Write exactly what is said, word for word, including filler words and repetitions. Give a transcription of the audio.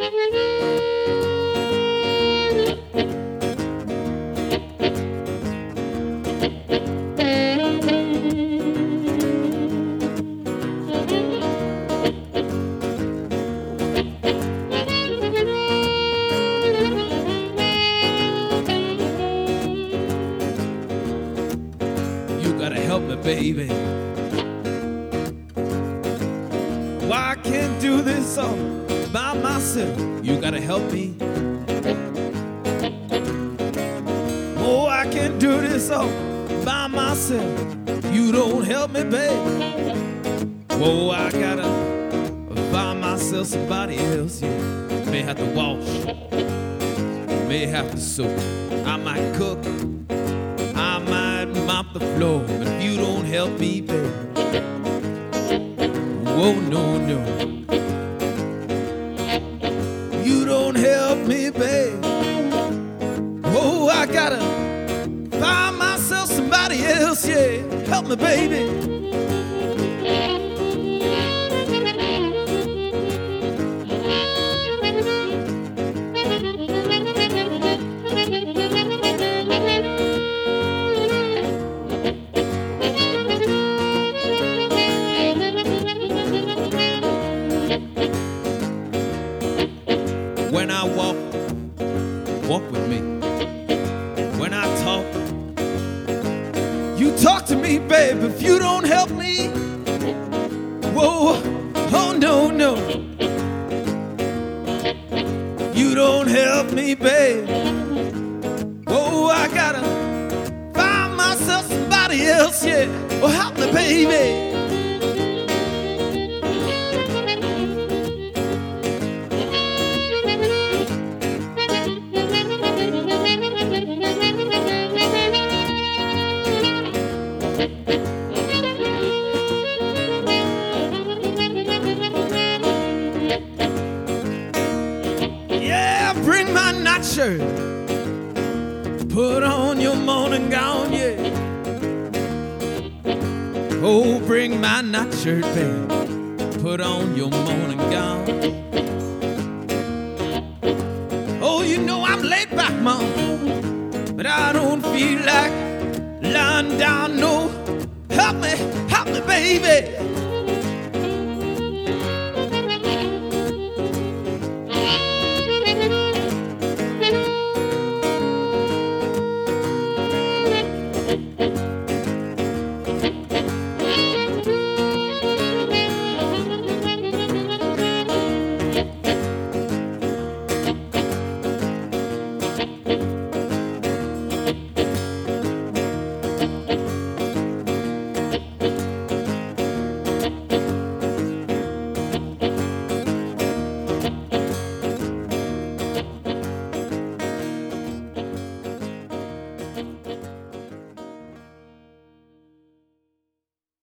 You gotta help me, baby. Why I can't do this all by myself? You gotta help me. Oh, I can't do this all by myself. You don't help me, baby. Whoa, I gotta find myself somebody else. Yeah, may have to wash, may have to sew. I might cook, I might mop the floor, but if you don't help me, baby, whoa, no, no. You don't help me, baby. Oh, I gotta find myself somebody else, yeah. Help me, baby. When I walk, walk with me. When I talk, you talk to me, baby. If you don't help me, whoa, oh no, no. You don't help me, baby. Whoa, I gotta find myself somebody else, yeah. Oh, help me, baby. Bring my nightshirt, put on your morning gown, yeah. Oh, bring my nightshirt, babe, put on your morning gown. Oh, you know I'm laid back, mom, but I don't feel like lying down, no. Help me, help me, baby.